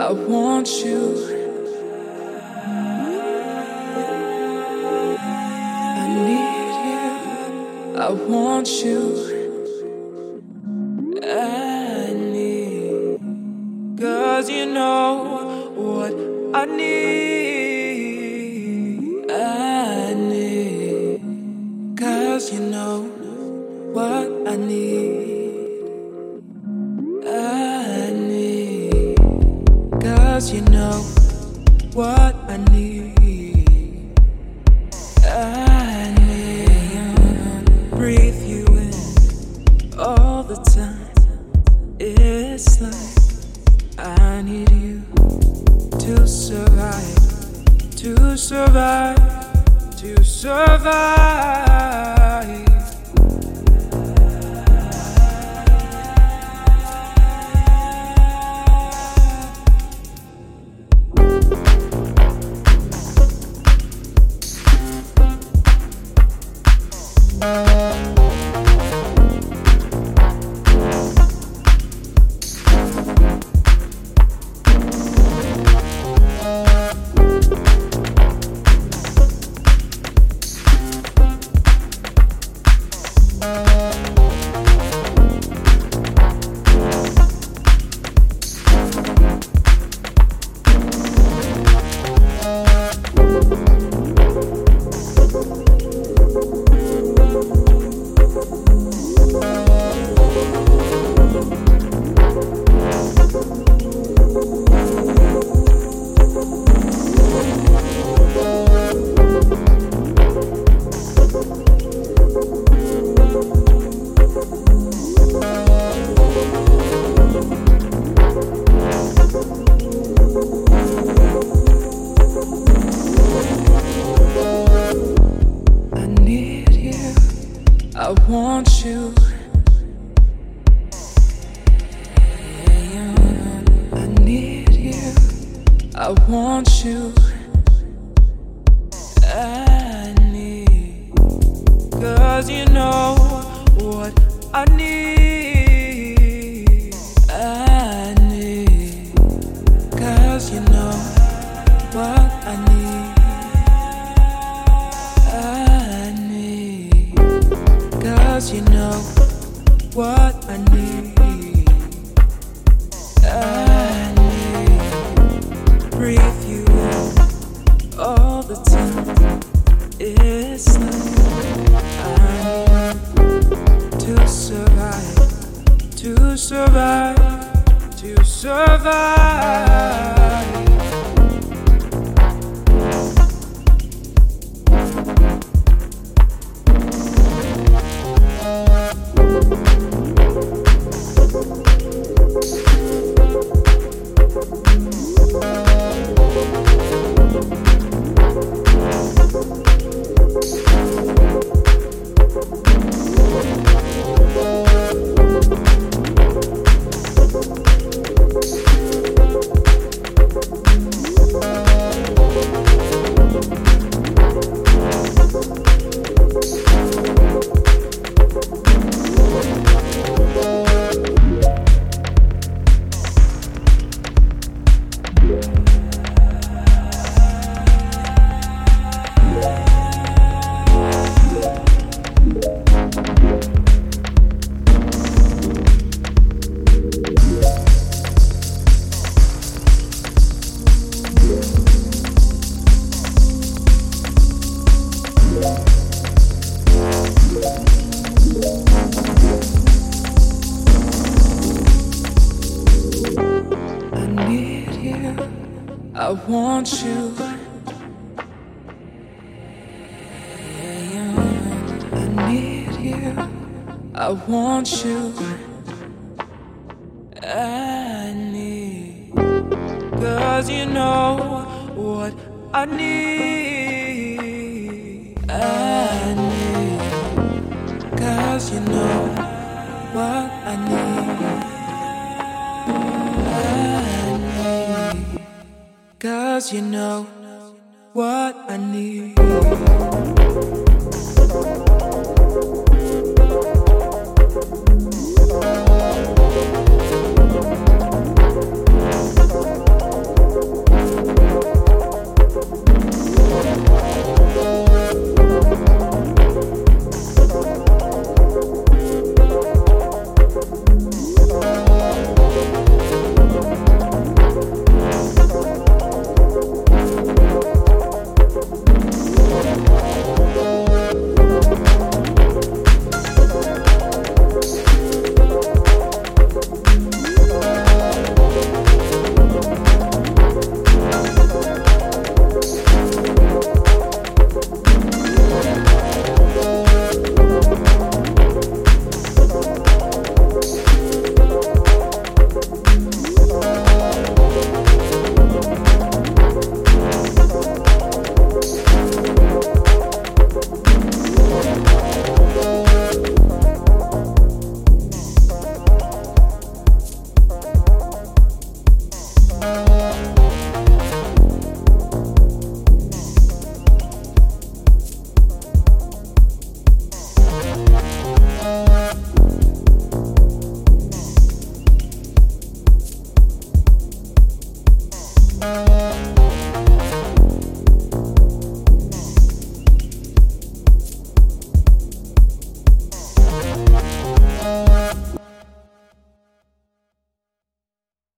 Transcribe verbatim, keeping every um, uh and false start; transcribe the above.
I want you. I need you. I want you. I need. 'Cause you know what I need. I need. 'Cause you know what I need. I need. 'Cause you know what I need. I need. Breathe you in all the time. It's like I need you to survive, to survive, to survive. I want you. I need you. I want you. I need. 'Cause you know what I need. I need. 'Cause you know what I need. I need. 'Cause you know what I need. I need. Breathe you in all the time. It's like I need to survive, to survive, to survive. I want you. I need you. I want you. I need. 'Cause you know what I need. I need. 'Cause you know what I need. I need. 'Cause you know what I need.